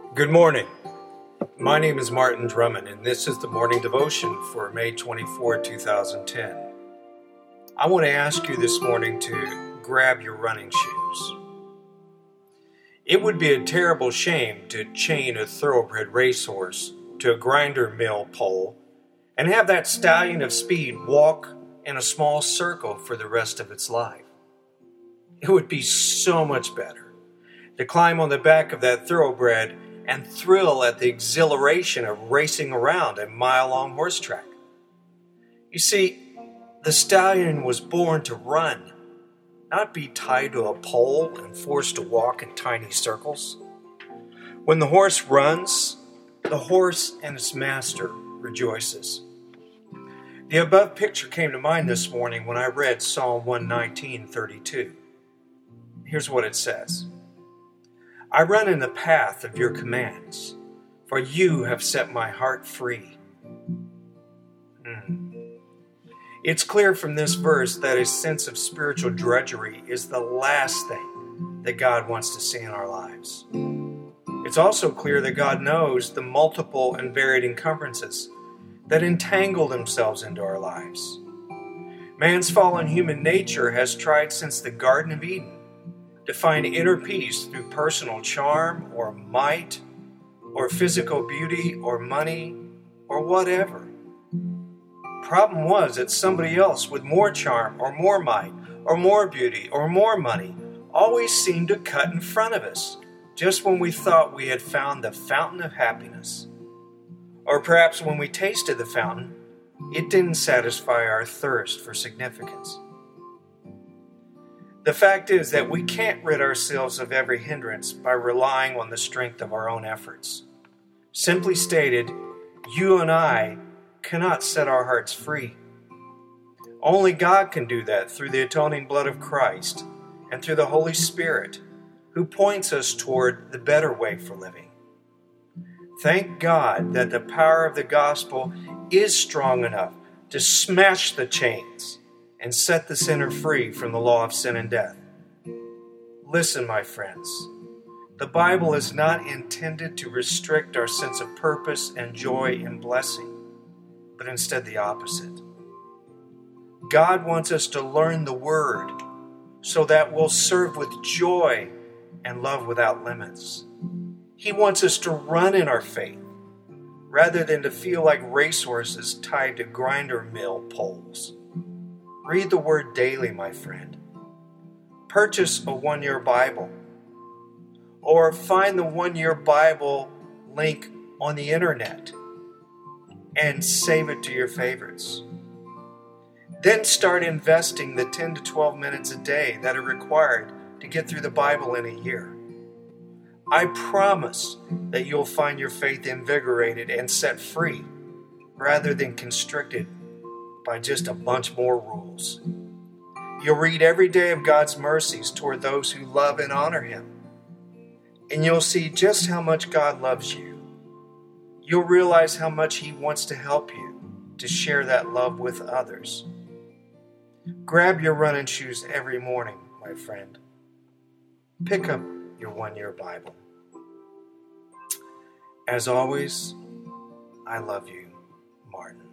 Good morning. My name is Martin Drummond, and this is the morning devotion for May 24, 2010. I want to ask you this morning to grab your running shoes. It would be a terrible shame to chain a thoroughbred racehorse to a grinder mill pole and have that stallion of speed walk in a small circle for the rest of its life. It would be so much better to climb on the back of that thoroughbred and thrill at the exhilaration of racing around a mile-long horse track. You see, the stallion was born to run, not be tied to a pole and forced to walk in tiny circles. When the horse runs, the horse and its master rejoices. The above picture came to mind this morning when I read Psalm 119:32. Here's what it says. I run in the path of your commands, for you have set my heart free. It's clear from this verse that a sense of spiritual drudgery is the last thing that God wants to see in our lives. It's also clear that God knows the multiple and varied encumbrances that entangle themselves into our lives. Man's fallen human nature has tried since the Garden of Eden to find inner peace through personal charm or might or physical beauty or money or whatever. Problem was that somebody else with more charm or more might or more beauty or more money always seemed to cut in front of us just when we thought we had found the fountain of happiness. Or perhaps when we tasted the fountain, it didn't satisfy our thirst for significance. The fact is that we can't rid ourselves of every hindrance by relying on the strength of our own efforts. Simply stated, you and I cannot set our hearts free. Only God can do that through the atoning blood of Christ and through the Holy Spirit, who points us toward the better way for living. Thank God that the power of the gospel is strong enough to smash the chains and set the sinner free from the law of sin and death. Listen, my friends, the Bible is not intended to restrict our sense of purpose and joy and blessing, but instead the opposite. God wants us to learn the Word so that we'll serve with joy and love without limits. He wants us to run in our faith rather than to feel like racehorses tied to grinder mill poles. Read the Word daily, my friend. Purchase a one-year Bible. Or find the one-year Bible link on the internet and save it to your favorites. Then start investing the 10 to 12 minutes a day that are required to get through the Bible in a year. I promise that you'll find your faith invigorated and set free rather than constricted by just a bunch more rules. You'll read every day of God's mercies toward those who love and honor Him. And you'll see just how much God loves you. You'll realize how much He wants to help you to share that love with others. Grab your running shoes every morning, my friend. Pick up your one-year Bible. As always, I love you, Martin.